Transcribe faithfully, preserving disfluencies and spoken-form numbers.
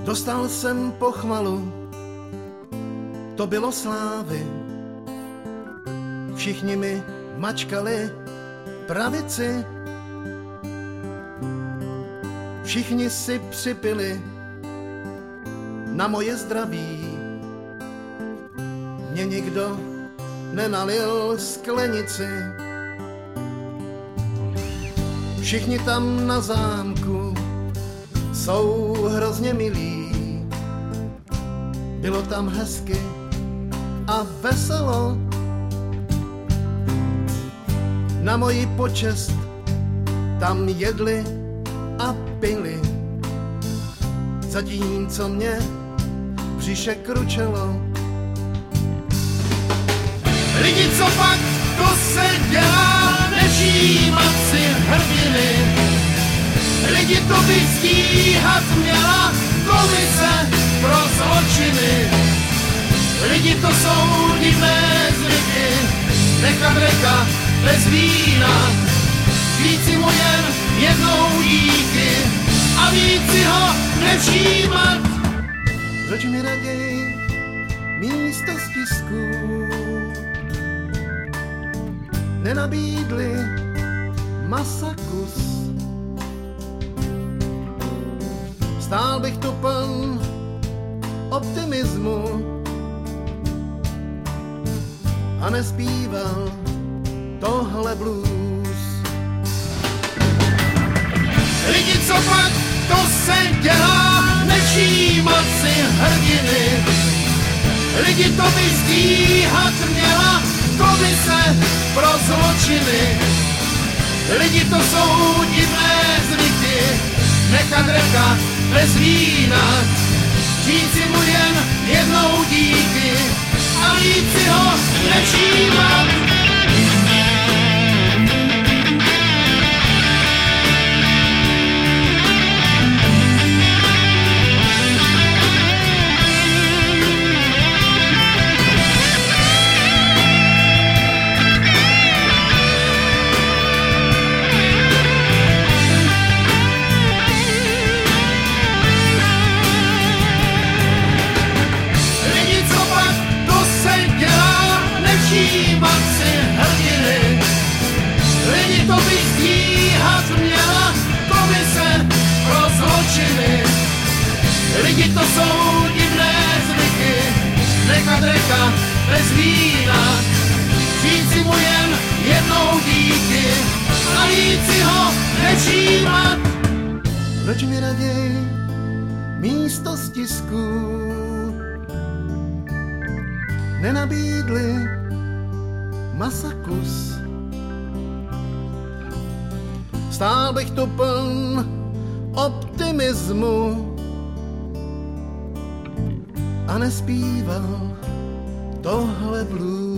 Dostal jsem pochvalu, to bylo slávy. Všichni mi mačkali pravici. Všichni si připili na moje zdraví. Mě nikdo nenalil sklenici. Všichni tam na zámku jsou hrozně milí. Bylo tam hezky a veselo. Na moji počest tam jedli a pili, zatímco mě břiše kručelo. Lidi, co pak to se dělá, nevšímat si hrdiny. Lidi, to by stíhat měla komise pro zločiny. Lidi, to jsou divné zvyky, nechat reka bez vína. Říct si mu jen jednou díky a víc si ho nevšímat. Proč mi raději místo stisků nenabídli masakus? Stál bych tu pln optimismu a nespíval tohle blues. Lidi, co pak to se dělá, nevšímat si hrdiny. Lidi, to by stíhat měla komise pro zločiny. Lidi, to jsou divné zvyky, nechat reka bez vína. Říct si mu jen jednou díky a víc si ho nevšímat. Všímat si hrdiny. Lidi, to by stíhat měla komise pro zločiny. Lidi, to jsou divné zvyky, nechat reka bez vína. Říct si mu jen jednou díky a víc si ho nevšímat. Proč mi raději místo stisků nenabídli masakus? Stál bych tu pln optimismu a nespíval tohle blues.